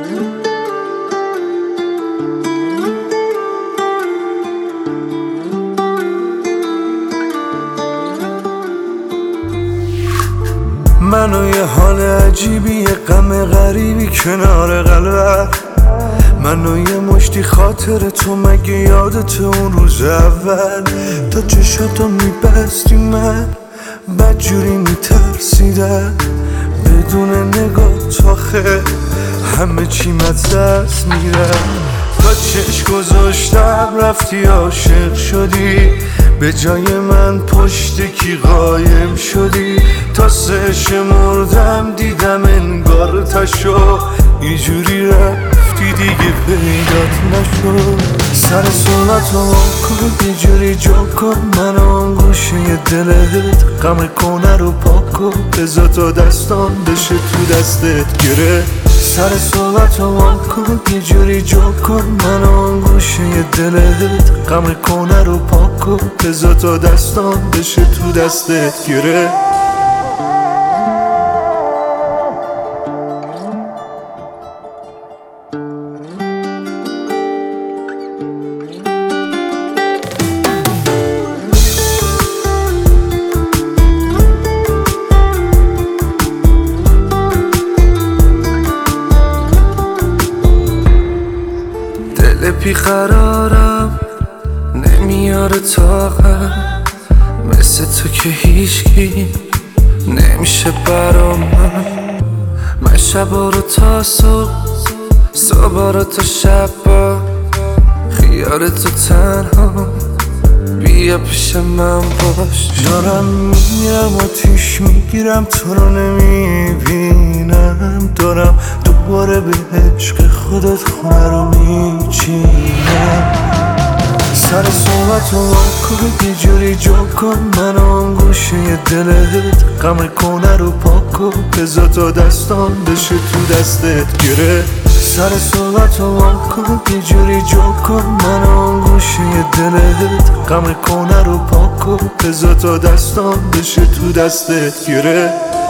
منو یه حال عجیبی، یه غم غریبی کنار قلبت، منو یه مشتی خاطر تو، مگه یادت اون روز اول تا چشاتو میبستی من بدجوری میترسیدم، بدون نگاه آخه همه چیم از دست میره. تا چشم گذاشتم رفتی عاشق شدی، به جای من پشت کی قایم شدی، تا 3 شمردم دیدم انگار تشو اینجوری رفتی دیگه پیدات نشد. سر صورتو کن یه جوری جا کن، من آن گوشه دلت غم کنه رو پاک کن، بذار تا دستان بشه تو دستت گره. سر صحبتو کن یه جوری جا کن، من آن گوشه دلت غم کنه رو پاک کن، بذار تا دستان بشه تو دستت گره. بیقرارم نمیاره طاقت، مثل تو که هیچکی نمیشه برام. من شبا رو تا صبح، صبح رو تا شبا، خیال تو تنها بیا پیش من باش. دارم میرم آتیش میگیرم تو رو نمیبینم، دارم دوباره به عشق خودت خونه رو میچینم. سر صحبتو کن یه جوری جا کن، من آن گوشه دلت غم کنه رو پاک کن، بذار تا دستان بشه تو دستت گره. سر صحبتو کن یه جوری جا کن، من آن گوشه دلت غم کنه رو پاک کن، بذار تا دستان بشه تو دستت گره.